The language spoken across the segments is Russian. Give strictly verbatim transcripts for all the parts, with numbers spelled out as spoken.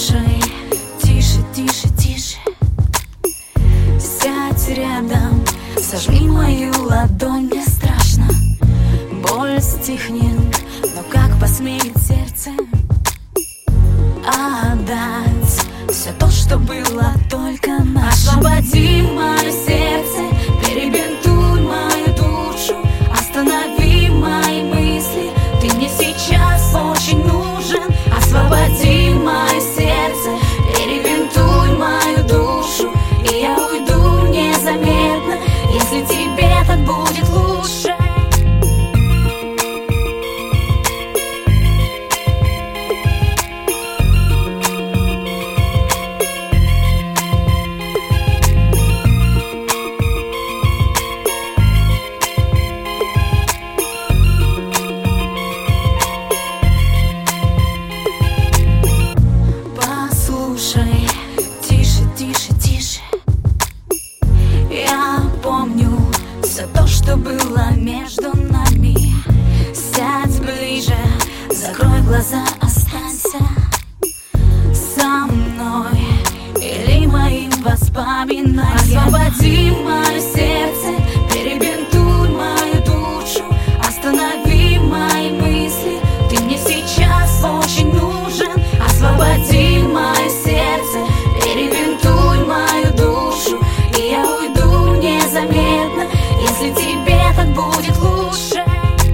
Послушай, тише, тише, тише. Сядь рядом, сожми мою ладонь, мне страшно. Боль стихнет, но как посмеет сердце отдать все то, что было только наше. Освободи мое сердце, перебинтуй мою душу, останови мои мысли, ты мне сейчас очень нужен. Освободи мое сердце, перебинтуй мою душу, и я уйду незаметно, если тебе так будет лучше. Послушай, тише, тише, тише. Я помню все то, что было между нами. Сядь ближе, закрой глаза, останься со мной или моим воспоминанием. Освободи мое сердце, перебинтуй мою душу, останови мои мысли, ты мне сейчас очень нужен. Освободи мое сердце, перебинтуй мою душу, и я уйду незаметно, если тебе так будет лучше.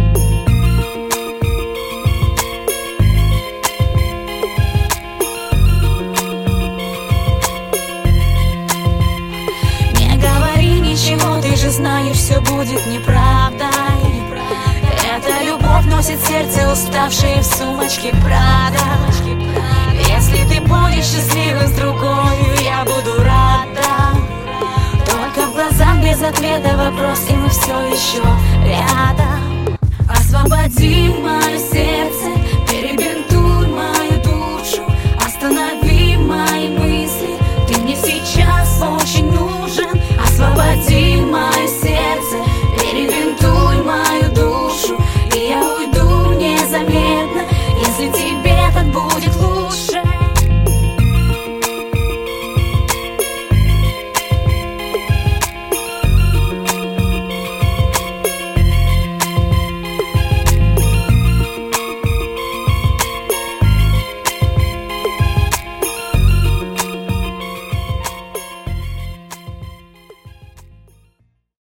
Не говори ничего, ты же знаешь, все будет неправдой. Эта любовь носит сердце, уставшее в сумочке Прада. Если ты будешь счастливым с другой, я буду рада. Только в глазах без ответа вопрос, и мы все еще рядом. Освободи мою